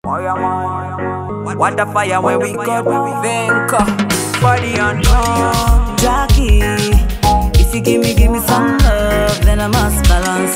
Fire man, what the fire when we got Venka, body on Jackie, if you give me some love, then I must balance.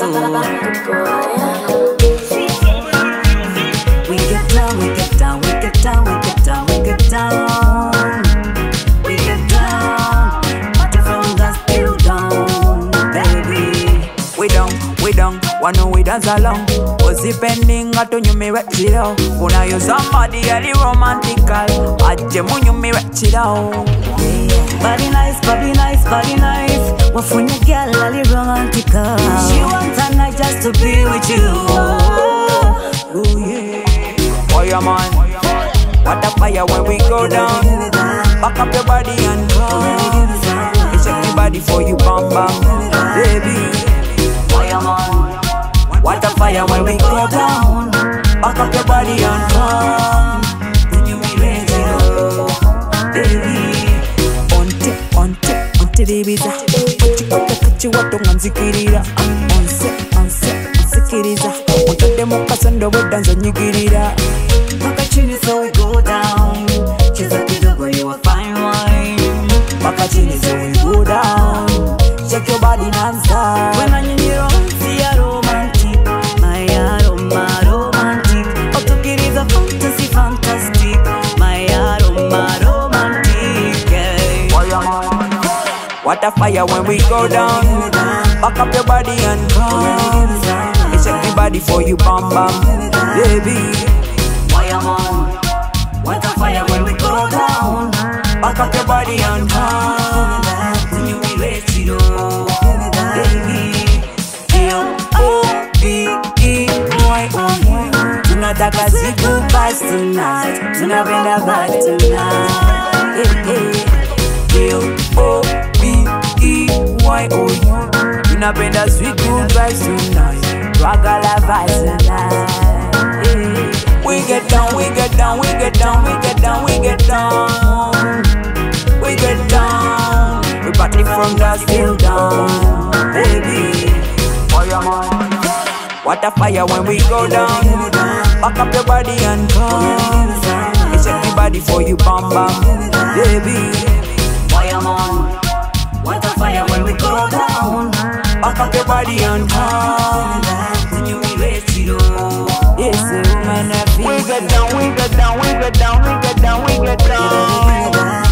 We get down, we get down, we get down, we get down, we get down, we get down. Party from the still down, baby. We down, wanna we dance along. Depending on you me wet it out. Kuna you somebody really romantical. Aje munyu me wet it out. Body nice, body nice, body nice. Wafunya girl really romantical. She wants a night just to be with you. Oh yeah. Fire man, what a fire when we go down. Back up your body and come. Shake your body for you, bam bam, baby. Fire man. What a fire when we go down. Back up your body and come. When you be ready to go, baby. Onte dibiza. Kachi wato nganzikirira. Onsikiriza. Ontade mukasando wedanza nyigirira. Makachini so we go down. She's a kid where you a fine wine. Makachini so we go down. Shake your body non-stop. When I'm in your own, see a romantic. My aroma romantic. Oh, to get is a fantasy fantastic. My aroma romantic. What a fire when we go down. Back up your body and come. Shake your body for you, bam bam, baby. Fireman. What a fire when we go down. Back up your body and come. When you be ready to go, baby. L-O-V-E-Y-O. Tunataka siku vibes tonight. Tunapenda vibes tonight. L-O-V-E-Y-O. Tunapenda sweet good vibes tonight. Ragala vibes tonight. We get down, we get down, we get down, we get down, we get down. We get down. We party from the still down, baby. Fire man, what a fire when we go down. Back up your body and come. Shake your body for you, bam bam, baby. Fireman, what a fire when we go down. Back up your body and come. When you be ready to go. Yes, woman, we get down, we get down, we get down, we get down, we get down.